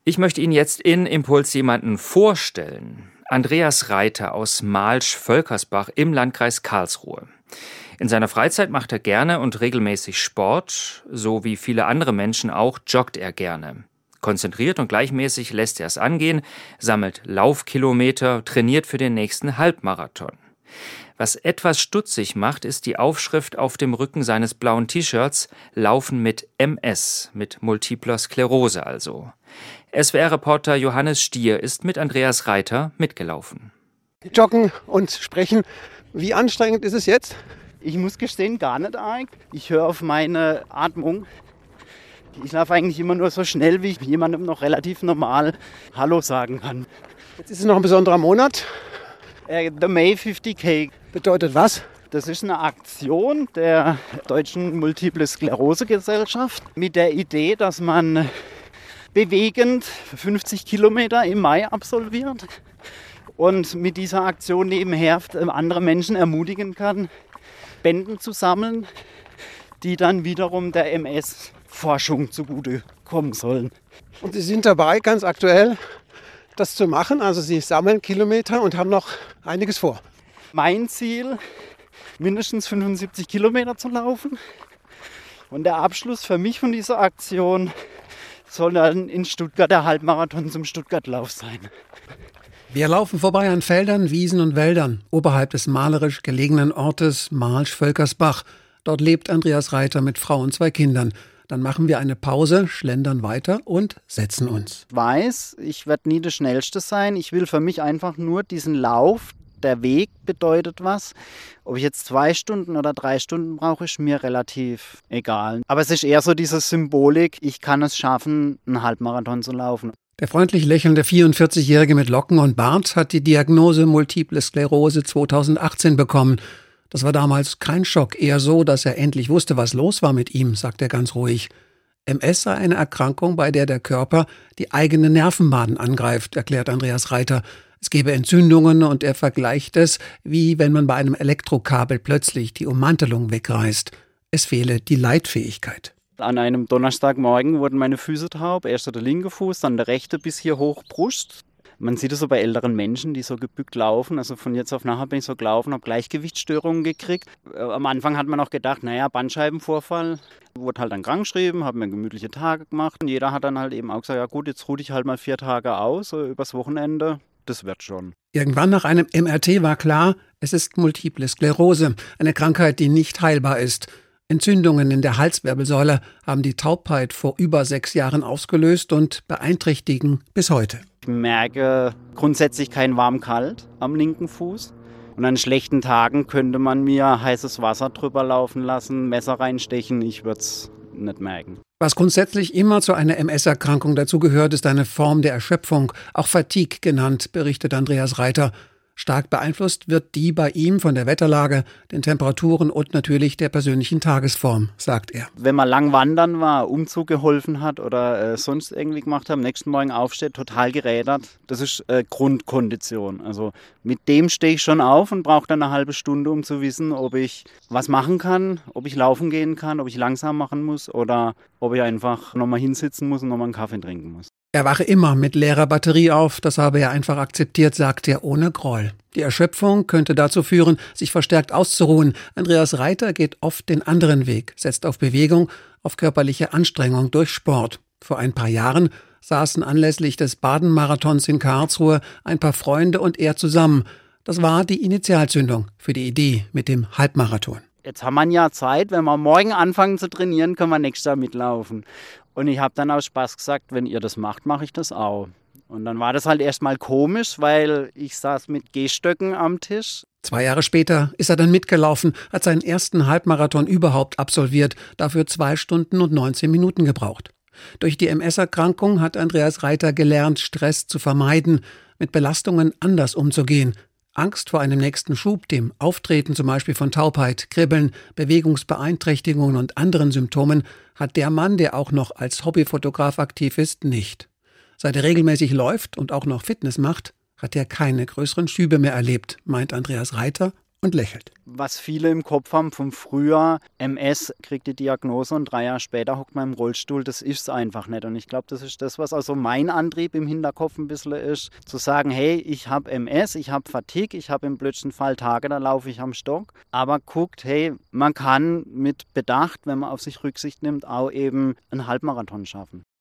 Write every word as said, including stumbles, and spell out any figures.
Ich möchte Ihnen jetzt in Impuls jemanden vorstellen. Andreas Reiter aus Malsch-Völkersbach im Landkreis Karlsruhe. In seiner Freizeit macht er gerne und regelmäßig Sport. So wie viele andere Menschen auch, joggt er gerne. Konzentriert und gleichmäßig lässt er es angehen, sammelt Laufkilometer, trainiert für den nächsten Halbmarathon. Was etwas stutzig macht, ist die Aufschrift auf dem Rücken seines blauen T-Shirts: Laufen mit M S, mit multipler Sklerose also. S W R-Reporter Johannes Stier ist mit Andreas Reiter mitgelaufen. Joggen und sprechen, wie anstrengend ist es jetzt? Ich muss gestehen, gar nicht arg. Ich höre auf meine Atmung. Ich laufe eigentlich immer nur so schnell, wie ich jemandem noch relativ normal Hallo sagen kann. Jetzt ist es noch ein besonderer Monat. Äh, The May fünfzig K. Bedeutet was? Das ist eine Aktion der Deutschen Multiple Sklerose Gesellschaft mit der Idee, dass man bewegend fünfzig Kilometer im Mai absolviert und mit dieser Aktion nebenher andere Menschen ermutigen kann, Spenden zu sammeln, die dann wiederum der M S-Forschung zugute kommen sollen. Und Sie sind dabei, ganz aktuell, das zu machen. Also Sie sammeln Kilometer und haben noch einiges vor. Mein Ziel, mindestens fünfundsiebzig Kilometer zu laufen. Und der Abschluss für mich von dieser Aktion soll dann in Stuttgart der Halbmarathon zum Stuttgartlauf sein. Wir laufen vorbei an Feldern, Wiesen und Wäldern, oberhalb des malerisch gelegenen Ortes Malsch-Völkersbach. Dort lebt Andreas Reiter mit Frau und zwei Kindern. Dann machen wir eine Pause, schlendern weiter und setzen uns. Ich weiß, ich werde nie der Schnellste sein. Ich will für mich einfach nur diesen Lauf. Der Weg bedeutet was. Ob ich jetzt zwei Stunden oder drei Stunden brauche, ist mir relativ egal. Aber es ist eher so diese Symbolik, ich kann es schaffen, einen Halbmarathon zu laufen. Der freundlich lächelnde vierundvierzigjährige mit Locken und Bart hat die Diagnose Multiple Sklerose zweitausendachtzehn bekommen. Das war damals kein Schock, eher so, dass er endlich wusste, was los war mit ihm, sagt er ganz ruhig. M S sei eine Erkrankung, bei der der Körper die eigenen Nervenbahnen angreift, erklärt Andreas Reiter. Es gebe Entzündungen und er vergleicht es, wie wenn man bei einem Elektrokabel plötzlich die Ummantelung wegreißt. Es fehle die Leitfähigkeit. An einem Donnerstagmorgen wurden meine Füße taub, erst der linke Fuß, dann der rechte bis hier hoch Brust. Man sieht es so bei älteren Menschen, die so gebückt laufen. Also von jetzt auf nachher bin ich so gelaufen, habe Gleichgewichtsstörungen gekriegt. Am Anfang hat man auch gedacht, naja, Bandscheibenvorfall. Wurde halt dann krankgeschrieben, habe mir gemütliche Tage gemacht. Und jeder hat dann halt eben auch gesagt, ja gut, jetzt ruh dich halt mal vier Tage aus, so übers Wochenende. Das wird schon. Irgendwann nach einem M R T war klar, es ist Multiple Sklerose, eine Krankheit, die nicht heilbar ist. Entzündungen in der Halswirbelsäule haben die Taubheit vor über sechs Jahren ausgelöst und beeinträchtigen bis heute. Ich merke grundsätzlich kein Warm-Kalt am linken Fuß. Und an schlechten Tagen könnte man mir heißes Wasser drüber laufen lassen, Messer reinstechen, ich würde es nicht merken. Was grundsätzlich immer zu einer M S-Erkrankung dazugehört, ist eine Form der Erschöpfung, auch Fatigue genannt, berichtet Andreas Reiter. Stark beeinflusst wird die bei ihm von der Wetterlage, den Temperaturen und natürlich der persönlichen Tagesform, sagt er. Wenn man lang wandern war, Umzug geholfen hat oder äh, sonst irgendwie gemacht hat, am nächsten Morgen aufsteht, total gerädert, das ist äh, Grundkondition. Also mit dem stehe ich schon auf und brauche dann eine halbe Stunde, um zu wissen, ob ich was machen kann, ob ich laufen gehen kann, ob ich langsam machen muss oder ob ich einfach nochmal hinsitzen muss und nochmal einen Kaffee trinken muss. Er wache immer mit leerer Batterie auf, das habe er einfach akzeptiert, sagt er ohne Groll. Die Erschöpfung könnte dazu führen, sich verstärkt auszuruhen. Andreas Reiter geht oft den anderen Weg, setzt auf Bewegung, auf körperliche Anstrengung durch Sport. Vor ein paar Jahren saßen anlässlich des Baden-Marathons in Karlsruhe ein paar Freunde und er zusammen. Das war die Initialzündung für die Idee mit dem Halbmarathon. Jetzt haben wir ja Zeit, wenn wir morgen anfangen zu trainieren, können wir nächstes Jahr mitlaufen. Und ich habe dann aus Spaß gesagt, wenn ihr das macht, mache ich das auch. Und dann war das halt erstmal komisch, weil ich saß mit Gehstöcken am Tisch. Zwei Jahre später ist er dann mitgelaufen, hat seinen ersten Halbmarathon überhaupt absolviert, dafür zwei Stunden und neunzehn Minuten gebraucht. Durch die M S-Erkrankung hat Andreas Reiter gelernt, Stress zu vermeiden, mit Belastungen anders umzugehen. Angst vor einem nächsten Schub, dem Auftreten zum Beispiel von Taubheit, Kribbeln, Bewegungsbeeinträchtigungen und anderen Symptomen, hat der Mann, der auch noch als Hobbyfotograf aktiv ist, nicht. Seit er regelmäßig läuft und auch noch Fitness macht, hat er keine größeren Schübe mehr erlebt, meint Andreas Reiter und lächelt. Was viele im Kopf haben vom Frühjahr, M S, kriegt die Diagnose und drei Jahre später hockt man im Rollstuhl, das ist es einfach nicht. Und ich glaube, das ist das, was also mein Antrieb im Hinterkopf ein bisschen ist, zu sagen, hey, ich habe M S, ich habe Fatigue, ich habe im blödsten Fall Tage, da laufe ich am Stock. Aber guckt, hey, man kann mit Bedacht, wenn man auf sich Rücksicht nimmt, auch eben einen Halbmarathon schaffen.